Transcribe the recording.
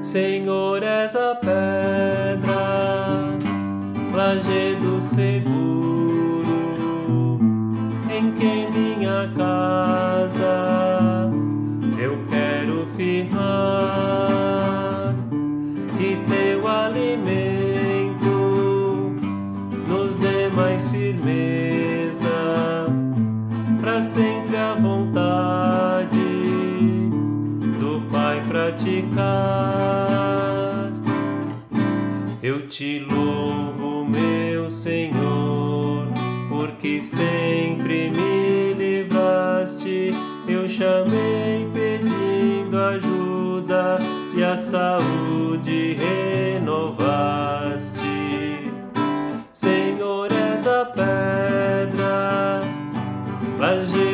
Senhor, és a pedra, lajedo seguro, em que minha casa eu quero firmar, que teu alimento nos dê mais firmeza, para sempre a vontade do Pai praticar. Eu te louvo, meu Senhor, porque sempre me livraste. Eu chamei pedindo ajuda e a saúde renovaste. Senhor, és a pedra, lajedo